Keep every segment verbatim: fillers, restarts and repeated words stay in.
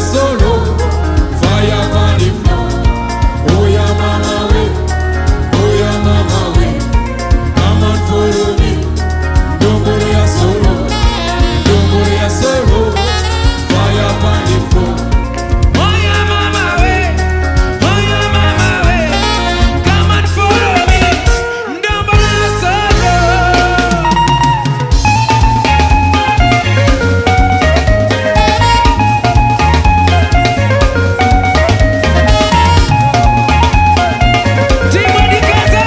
solo, fire on the floor. Oh yeah, mama way, oh yeah, mama way. Come on, follow me. Don't go there solo, don't go there solo, fire on the floor. Oh yeah, mama way, oh yeah, mama way. Come and follow me. Don't go there solo. Timothy Kaza.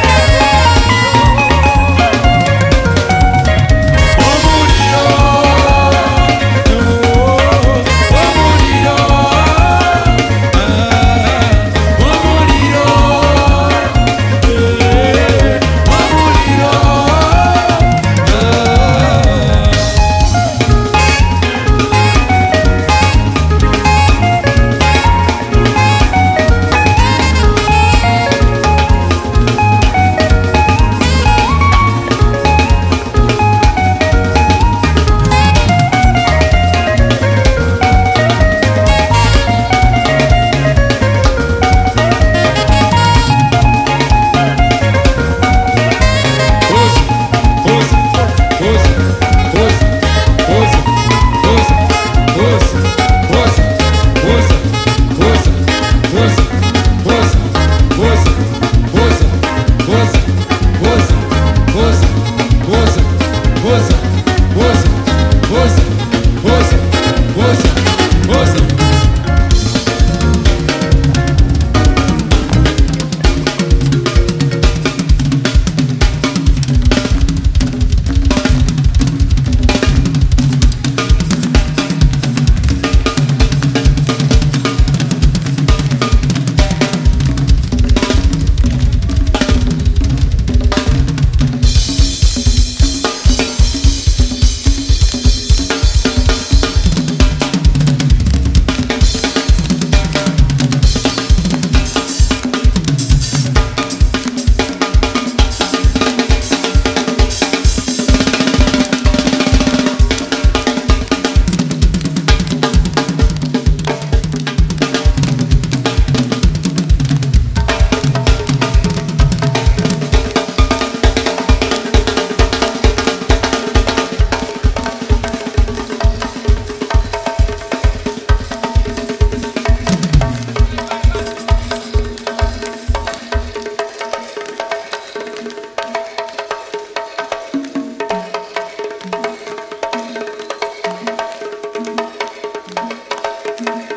Thank you.